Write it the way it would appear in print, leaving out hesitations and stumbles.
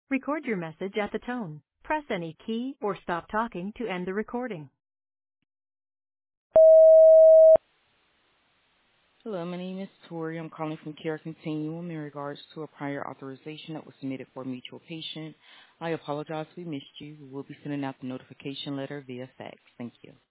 Record your message at the tone. Press any key or stop talking to end the recording. Hello, my name is Tori. I'm calling from Care Continuum in regards to a prior authorization that was submitted for a mutual patient. I apologize we missed you. We will be sending out the notification letter via fax. Thank you.